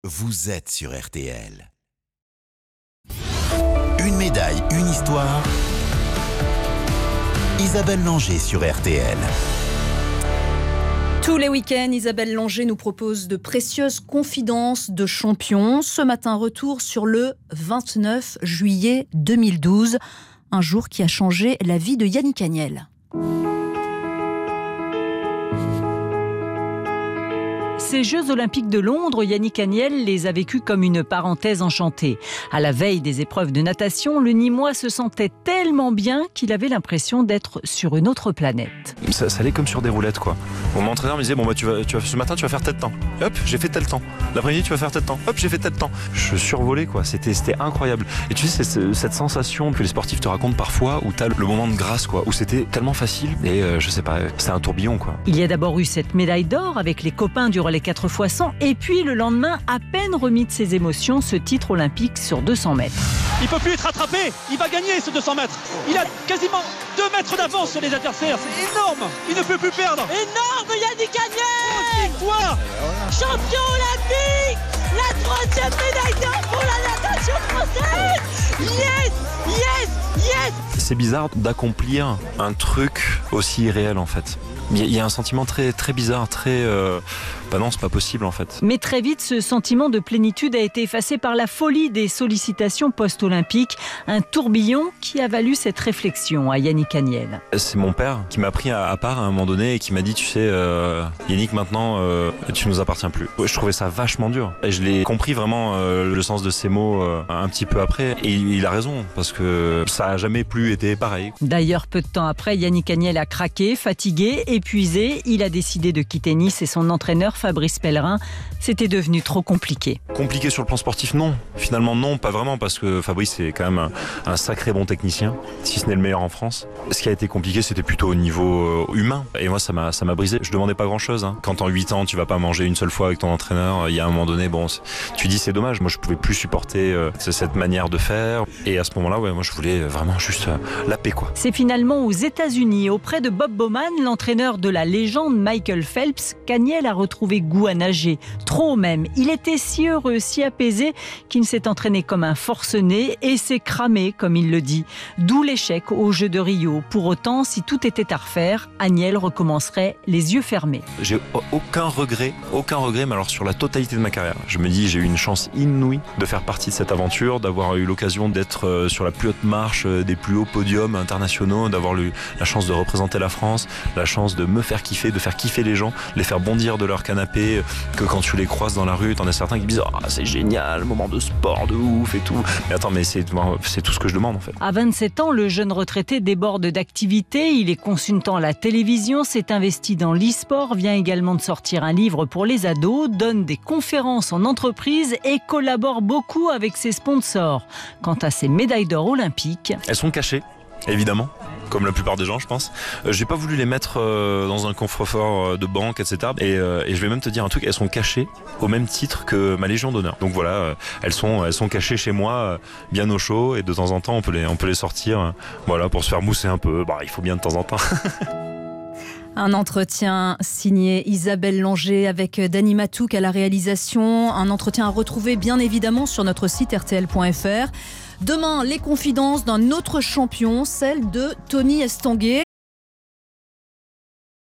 vous êtes sur RTL. Une médaille, une histoire. Isabelle Langer sur RTL. Tous les week-ends, Isabelle Langer nous propose de précieuses confidences de champions. Ce matin, retour sur le 29 juillet 2012, un jour qui a changé la vie de Yannick Agnel. Ces Jeux Olympiques de Londres, Yannick Agnel les a vécus comme une parenthèse enchantée. À la veille des épreuves de natation, le Nîmois se sentait tellement bien qu'il avait l'impression d'être sur une autre planète. Ça allait comme sur des roulettes, quoi. Mon entraîneur me disait, ce matin tu vas faire tel temps. Hop, j'ai fait tel temps. L'après-midi tu vas faire tel temps. Hop, j'ai fait tel temps. Je survolais, quoi. C'était incroyable. Et tu sais, c'est cette sensation que les sportifs te racontent parfois, où t'as le moment de grâce, quoi. Où c'était tellement facile. Et je sais pas, c'était un tourbillon, quoi. Il y a d'abord eu cette médaille d'or avec les copains du relais 4x100 et puis le lendemain, à peine remis de ses émotions, ce titre olympique sur 200 mètres. Il ne peut plus être rattrapé, il va gagner ce 200 mètres. Il a quasiment 2 mètres d'avance sur les adversaires, c'est énorme. Il ne peut plus perdre. Énorme Yannick Agnel, victoire. Champion olympique, la 3e médaille d'or pour la natation française. Yes, yes, yes. C'est bizarre d'accomplir un truc aussi irréel, en fait. Il y a un sentiment très, très bizarre, très... non, c'est pas possible en fait. Mais très vite, ce sentiment de plénitude a été effacé par la folie des sollicitations post-olympiques. Un tourbillon qui a valu cette réflexion à Yannick Agnel. C'est mon père qui m'a pris à part à un moment donné et qui m'a dit, tu sais, Yannick, maintenant, tu nous appartiens plus. Je trouvais ça vachement dur. Et je l'ai compris vraiment le sens de ces mots un petit peu après. Et il a raison, parce que ça a jamais plus été pareil. D'ailleurs, peu de temps après, Yannick Agnel a craqué, fatigué, épuisé. Il a décidé de quitter Nice et son entraîneur Fabrice Pellerin, c'était devenu trop compliqué. Compliqué sur le plan sportif, non. Finalement, non, pas vraiment, parce que Fabrice est quand même un sacré bon technicien, si ce n'est le meilleur en France. Ce qui a été compliqué, c'était plutôt au niveau humain. Et moi, ça m'a brisé. Je demandais pas grand-chose. Hein. Quand en 8 ans, tu vas pas manger une seule fois avec ton entraîneur, il y a un moment donné, tu dis c'est dommage. Moi, je pouvais plus supporter cette manière de faire. Et à ce moment-là, moi, je voulais vraiment juste la paix, quoi. C'est finalement aux États-Unis, auprès de Bob Bowman, l'entraîneur de la légende Michael Phelps, qu'Agnel a retrouvé goût à nager. Trop même. Il était si heureux, si apaisé qu'il s'est entraîné comme un forcené et s'est cramé, comme il le dit. D'où l'échec aux Jeux de Rio. Pour autant, si tout était à refaire, Agnel recommencerait les yeux fermés. J'ai aucun regret, mais alors sur la totalité de ma carrière. Je me dis, j'ai eu une chance inouïe de faire partie de cette aventure, d'avoir eu l'occasion d'être sur la plus haute marche des plus hauts podiums internationaux, d'avoir eu la chance de représenter la France, la chance de me faire kiffer, de faire kiffer les gens, de les faire bondir de leur canapé, que quand tu les croises dans la rue, t'en as certains qui disent « Ah, c'est génial, moment de sport de ouf et tout ». Mais attends, mais c'est tout ce que je demande en fait. À 27 ans, le jeune retraité déborde d'activités. Il est consultant à la télévision, s'est investi dans l'e-sport, vient également de sortir un livre pour les ados, donne des conférences en entreprise et collabore beaucoup avec ses sponsors. Quant à ses médailles d'or olympiques... Elles sont cachées, évidemment. Comme la plupart des gens, je pense. J'ai pas voulu les mettre dans un coffre-fort de banque, etc. Et je vais même te dire un truc, elles sont cachées au même titre que ma Légion d'honneur. Donc voilà, elles sont cachées chez moi, bien au chaud, et de temps en temps, on peut les sortir, voilà, pour se faire mousser un peu. Il faut bien de temps en temps. Un entretien signé Isabelle Langer avec Dany Matouk à la réalisation. Un entretien à retrouver bien évidemment sur notre site rtl.fr. Demain, les confidences d'un autre champion, celle de Tony Estanguet.